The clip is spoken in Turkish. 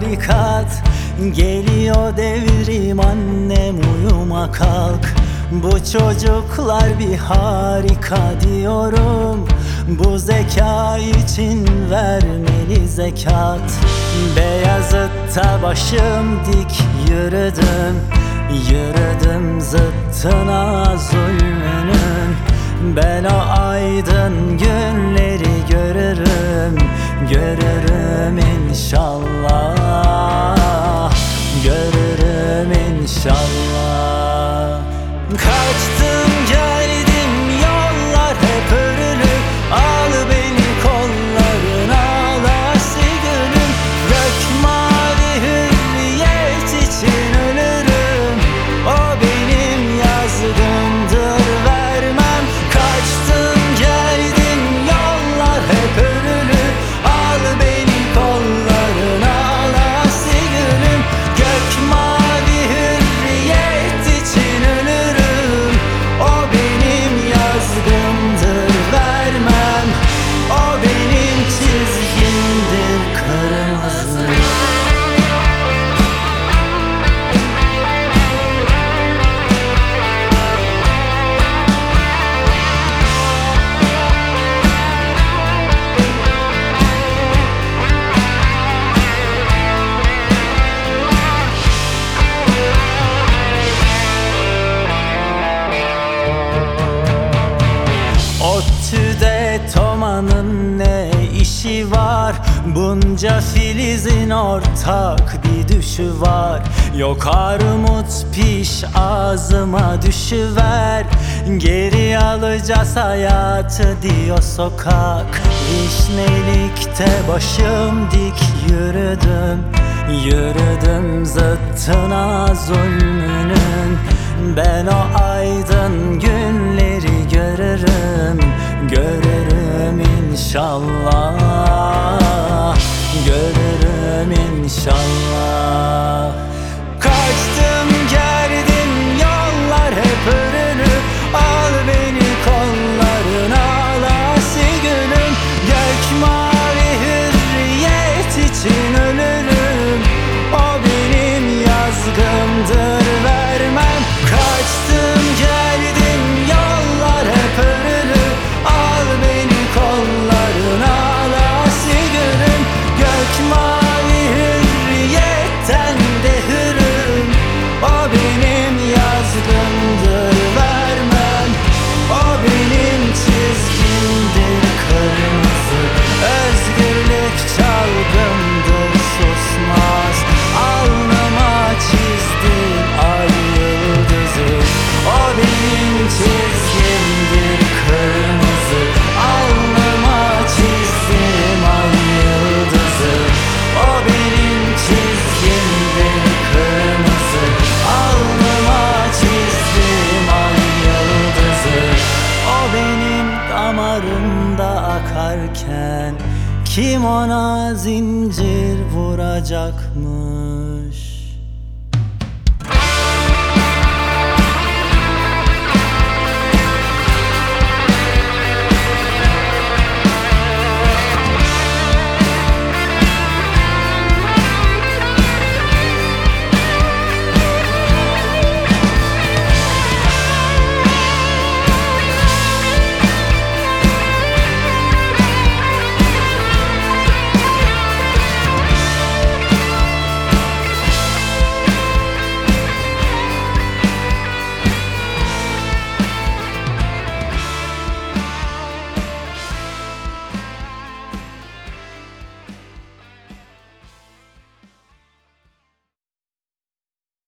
barikat. Geliyor devrim annem, uyuma kalk. Bu çocuklar bir harika diyorum. Bu zeka için vermeli zekat. Beyazıt'ta başım dik yürüdüm, yürüdüm zıttına zulmünün. Ben o aydın günleri görürüm, görürüm inşallah, görürüm inşallah. Kaçtım geldim yollar hep örülü, al beni kollarına alası gönül. Gök mavi hürriyet için ölürüm, o benim yazgımdır vermem. Kaçtım geldim yollar hep örülü, al beni kollarına alası gönül. Gök mavi hürriyet için ölürüm, o benim yazgımdır vermem. O benim çizgimdir kırmızı. ODTÜ'de Toma'nın ne işi var? Bunca filizin ortak bir düşü var. Yok armut piş ağzıma düşüver, geri alacağız hayatı diyor sokak. Vişnelikte başım dik yürüdüm, yürüdüm zıttına zulmünün. Ben o aydın günleri görürüm, görürüm inşallah, görürüm inşallah. Kaçtım geldim yollar hep örülü, al beni kollarına alası gönül. Gök mavi hürriyet için ölürüm, o benim yazgımdır vermem. Kaçtım geldim yollar hep örülü, al beni kollarına alası gönül. Gök mavi hürriyetten de hürüm, o benim yazgımdır vermem. O benim çizgimdir kırmızı, özgürlük çalgımdır susmaz. Alnıma çizdim ay yıldızı, o benim çizgimdir kırmızı. Alnıma çizdim ay yıldızı, o benim çizgimdir kırmızı. Alnıma çizdim ay yıldızı, o benim damarımda akarken kim ona zincir vuracakmış?